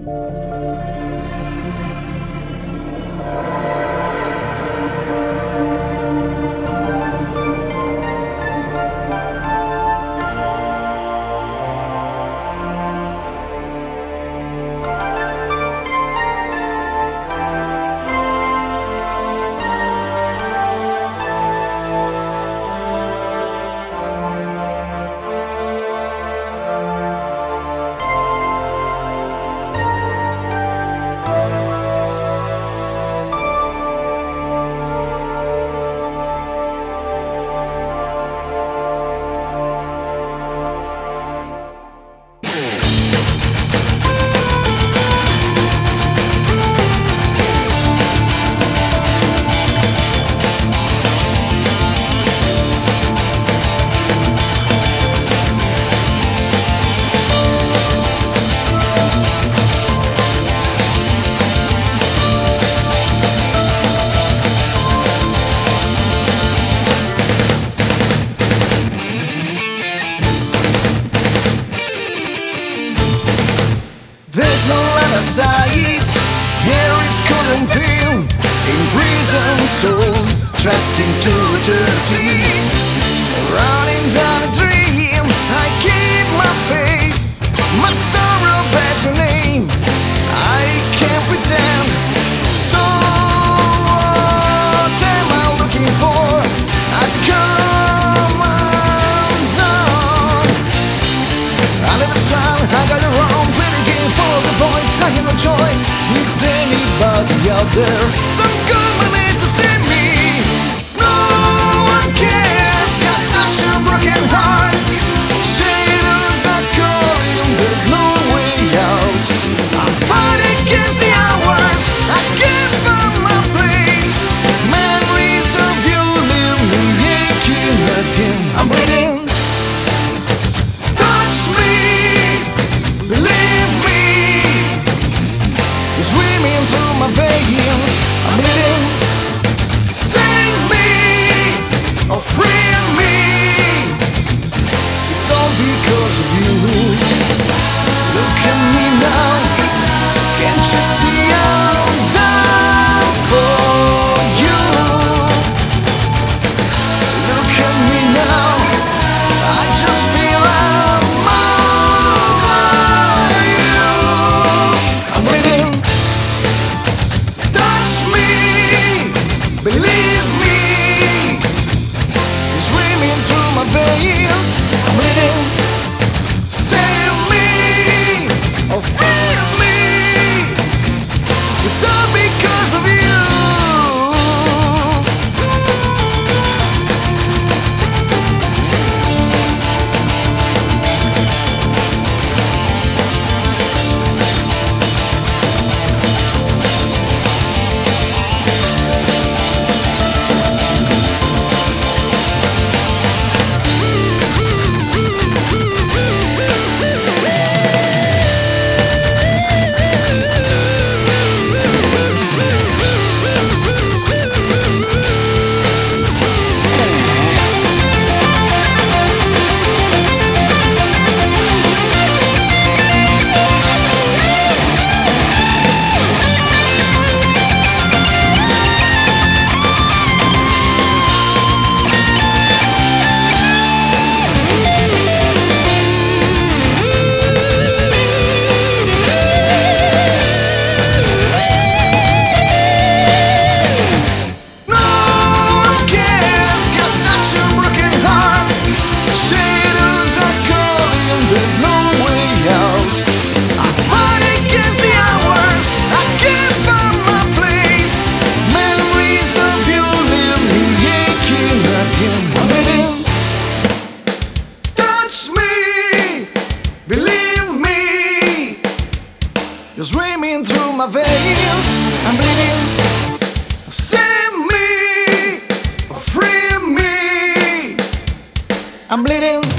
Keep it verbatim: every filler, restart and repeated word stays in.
There's no light outside, here is cold and thin. Imprisoned soul, trapped into eternity. Running down a dream, I keep my faith. My sorrow bears your name, I can't pretend. So what am I looking for? I've come undone. Under the sun, I got it wrong. For the voice, I have no choice. Is anybody out there? Some company to see me. No one cares, got such a broken heart. Shadows are calling, there's no way out. I fight against the hours, I can't find my place. Memories of you leave me aching again. I'm waiting. Touch me, believe me. Swimming through my veins, I'm bleeding. Save me, or free me. It's all because of you. Look at me now, can't you see I'm down for you? Look at me now, I just feel I'm over you. I'm bleeding. Believe me, swimming through my veins, I'm bleeding. Save me, or free me. It's all because of you. There's no way out. I fight against the hours, I can't find my place. Memories of you leave me aching again. I'm bleeding. Touch me, believe me. You're swimming through my veins, I'm bleeding. Save me, free me. I'm bleeding.